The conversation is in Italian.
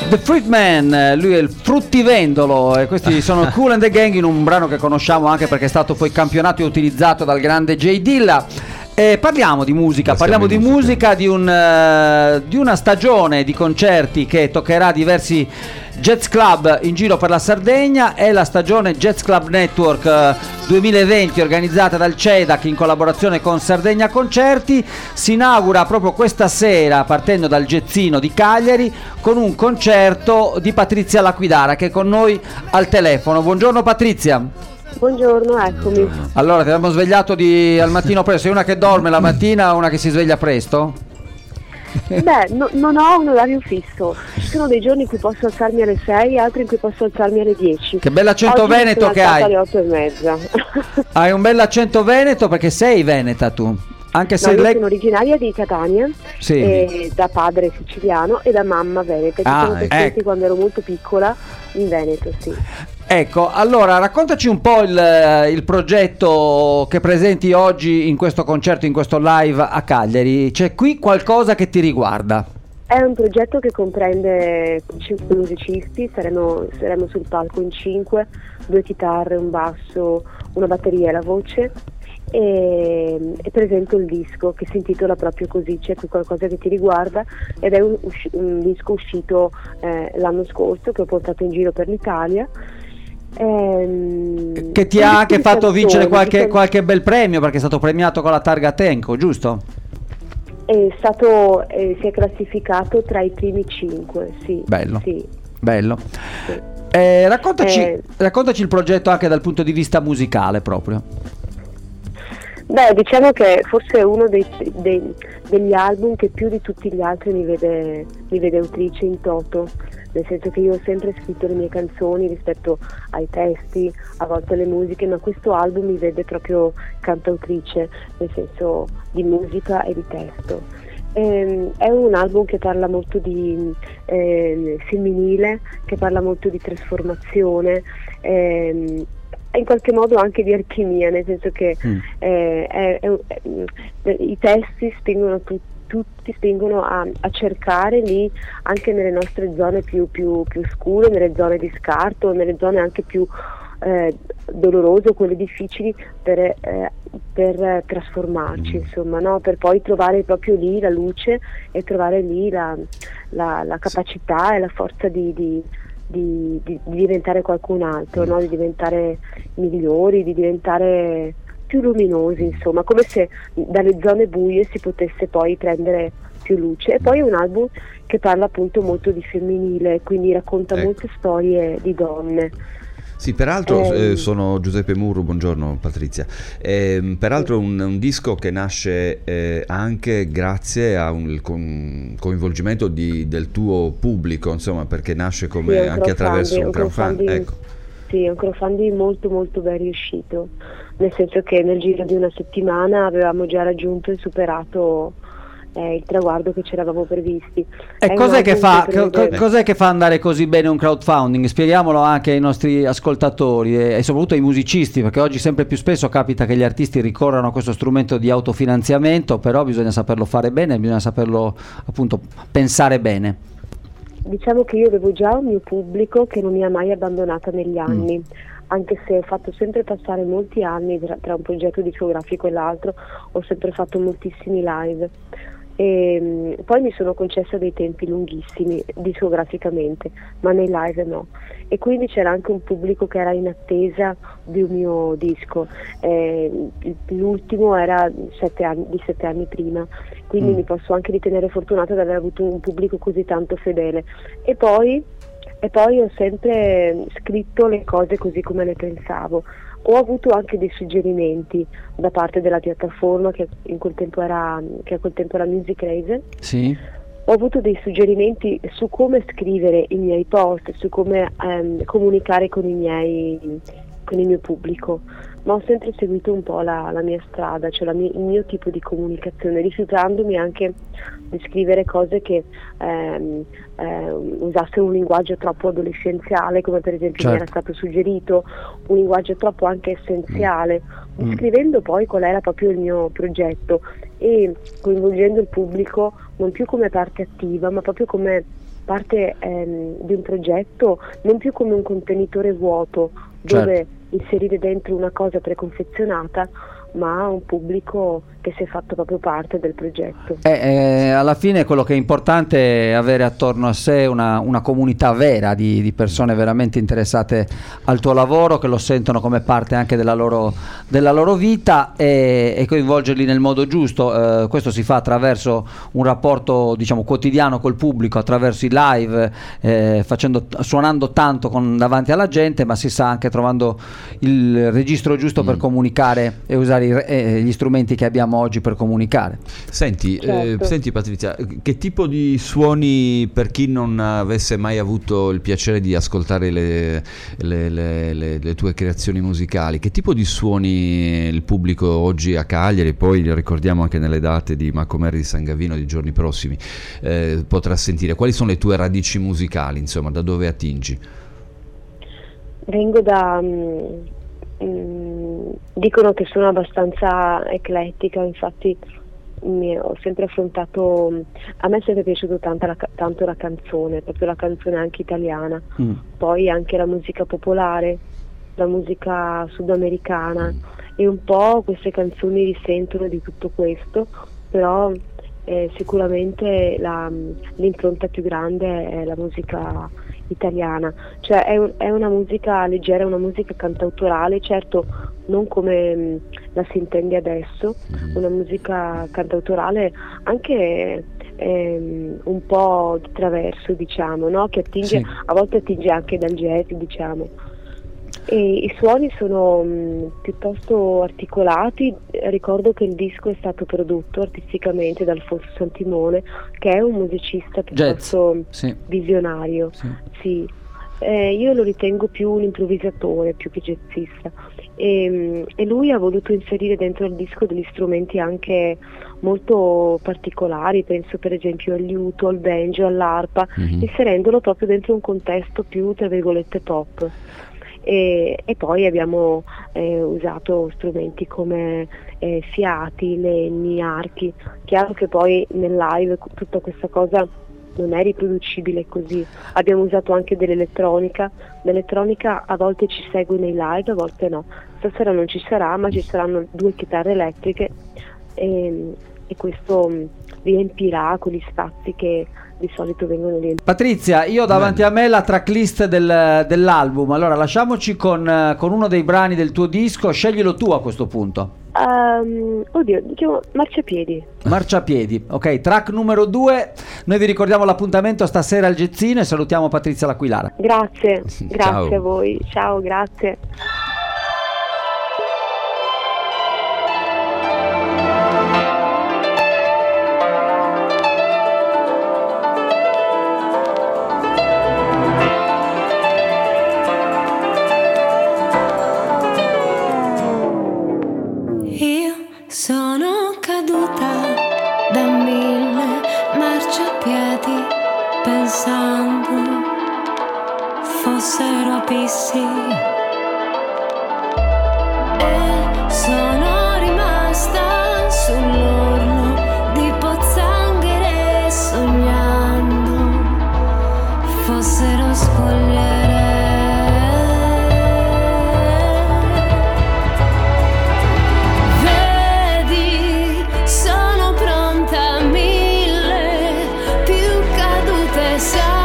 The Fruitman, lui è il fruttivendolo e questi sono Kool and the Gang in un brano che conosciamo anche perché è stato poi campionato e utilizzato dal grande Jay Dilla. Parliamo di musica, di una stagione di concerti che toccherà diversi jazz club in giro per la Sardegna. È la stagione Jazz Club Network 2020 organizzata dal CEDAC in collaborazione con Sardegna Concerti. Si inaugura proprio questa sera partendo dal Jazzino di Cagliari con un concerto di Patrizia Laquidara che è con noi al telefono. Buongiorno Patrizia. Buongiorno, eccomi. Allora, ti abbiamo svegliato al mattino presto. Sei una che dorme la mattina o una che si sveglia presto? Beh, non ho un orario fisso. Ci sono dei giorni in cui posso alzarmi alle 6, altri in cui posso alzarmi alle 10. Che bell'accento Oggi veneto che hai. Alle 8:30. Hai un bell'accento veneto perché sei veneta tu. Anche se io sono originaria di Catania, sì. Da padre siciliano e da mamma veneta. Ci sono cresciuti quando ero molto piccola in Veneto, sì. Ecco, allora raccontaci un po' il progetto che presenti oggi in questo concerto, in questo live a Cagliari. C'è qui qualcosa che ti riguarda? È un progetto che comprende 5 musicisti, saremo sul palco in 5, 2 chitarre, un basso, una batteria e la voce. E presento il disco che si intitola proprio così, c'è qui qualcosa che ti riguarda, ed è un disco uscito l'anno scorso che ho portato in giro per l'Italia. Che ti ha anche fatto vincere qualche bel premio perché è stato premiato con la targa Tenco, giusto? Si è classificato tra i primi 5, sì. Bello, sì. Bello. Sì. Raccontaci il progetto anche dal punto di vista musicale proprio. Beh, diciamo che forse è uno degli album che più di tutti gli altri mi vede autrice in toto, nel senso che io ho sempre scritto le mie canzoni rispetto ai testi, a volte alle musiche, ma questo album mi vede proprio cantautrice, nel senso di musica e di testo. È un album che parla molto di femminile, che parla molto di trasformazione, in qualche modo anche di alchimia, nel senso che i testi tutti spingono a cercare lì, anche nelle nostre zone più scure, nelle zone di scarto, nelle zone anche più dolorose, quelle difficili, per trasformarci, insomma, no? Per poi trovare proprio lì la luce e trovare lì la capacità e la forza di diventare qualcun altro, no? Di diventare migliori, di diventare più luminosi, insomma, come se dalle zone buie si potesse poi prendere più luce. E poi è un album che parla appunto molto di femminile, quindi racconta molte storie di donne. Sì, peraltro sono Giuseppe Murru, buongiorno Patrizia. Peraltro un disco che nasce anche grazie a un coinvolgimento del tuo pubblico, insomma, perché nasce come anche attraverso un crowdfunding. Ecco. Sì, è un crowdfunding molto molto ben riuscito, nel senso che nel giro di una settimana avevamo già raggiunto e superato il traguardo che ci eravamo previsti. E cos'è che fa andare così bene un crowdfunding? Spieghiamolo anche ai nostri ascoltatori e soprattutto ai musicisti, perché oggi sempre più spesso capita che gli artisti ricorrano a questo strumento di autofinanziamento, però bisogna saperlo fare bene, bisogna saperlo appunto pensare bene. Diciamo che io avevo già un mio pubblico che non mi ha mai abbandonata negli anni, anche se ho fatto sempre passare molti anni tra un progetto discografico e l'altro, ho sempre fatto moltissimi live. E poi mi sono concessa dei tempi lunghissimi discograficamente, ma nei live no, e quindi c'era anche un pubblico che era in attesa di un mio disco. L'ultimo era 7 anni prima, quindi mi posso anche ritenere fortunata di aver avuto un pubblico così tanto fedele. E poi ho sempre scritto le cose così come le pensavo. Ho avuto anche dei suggerimenti da parte della piattaforma che a quel tempo era Musicraze. Sì. Ho avuto dei suggerimenti su come scrivere i miei post, su come comunicare con il mio pubblico, ma ho sempre seguito un po' la mia strada, cioè il mio tipo di comunicazione, rifiutandomi anche di scrivere cose che usassero un linguaggio troppo adolescenziale, come per esempio mi era stato suggerito, un linguaggio troppo anche essenziale, scrivendo poi qual era proprio il mio progetto e coinvolgendo il pubblico non più come parte attiva, ma proprio come parte di un progetto non più come un contenitore vuoto dove inserire dentro una cosa preconfezionata, ma un pubblico che si è fatto proprio parte del progetto. Alla fine quello che è importante è avere attorno a sé una comunità vera di persone veramente interessate al tuo lavoro, che lo sentono come parte anche della loro vita, e coinvolgerli nel modo giusto. Questo si fa attraverso un rapporto, diciamo, quotidiano col pubblico, attraverso i live, suonando tanto davanti alla gente, ma si sa anche trovando il registro giusto per comunicare e usare gli strumenti che abbiamo oggi per comunicare. Senti, senti Patrizia, che tipo di suoni, per chi non avesse mai avuto il piacere di ascoltare le tue creazioni musicali, che tipo di suoni il pubblico oggi a Cagliari, poi li ricordiamo anche nelle date di Macomer di San Gavino di giorni prossimi, potrà sentire? Quali sono le tue radici musicali, insomma, da dove attingi? Vengo da... dicono che sono abbastanza eclettica, infatti ho sempre affrontato, a me è sempre piaciuto tanto la canzone, proprio la canzone anche italiana, poi anche la musica popolare, la musica sudamericana, e un po' queste canzoni risentono di tutto questo, però sicuramente l'impronta più grande è la musica italiana, cioè è una musica leggera, una musica cantautorale, certo non come la si intende adesso, una musica cantautorale anche un po' di traverso, diciamo, no? Che attinge, a volte attinge anche dal jazz, diciamo. E i suoni sono piuttosto articolati. Ricordo che il disco è stato prodotto artisticamente da Alfonso Santimone, che è un musicista piuttosto visionario. Sì. Io lo ritengo più un improvvisatore più che jazzista, e lui ha voluto inserire dentro il disco degli strumenti anche molto particolari, penso per esempio al liuto, al banjo, all'arpa, inserendolo proprio dentro un contesto più, tra virgolette, pop. E poi abbiamo usato strumenti come fiati, legni, archi. Chiaro che poi nel live tutta questa cosa non è riproducibile così. Abbiamo usato anche dell'elettronica. L'elettronica a volte ci segue nei live, a volte no. Stasera non ci sarà, ma ci saranno 2 chitarre elettriche, e questo riempirà quegli spazi che di solito vengono riempiti. Patrizia, io ho davanti a me la tracklist dell'album, allora lasciamoci con uno dei brani del tuo disco, sceglilo tu a questo punto. Oddio, diciamo Marciapiedi, ok, track numero 2. Noi vi ricordiamo l'appuntamento stasera al Jazzino e salutiamo Patrizia L'Aquilana. Grazie a voi, ciao, grazie. Sono caduta da 1000 marciapiedi pensando fossero abissi, e sono rimasta sull'orlo di pozzanghere sognando fossero scogliere. So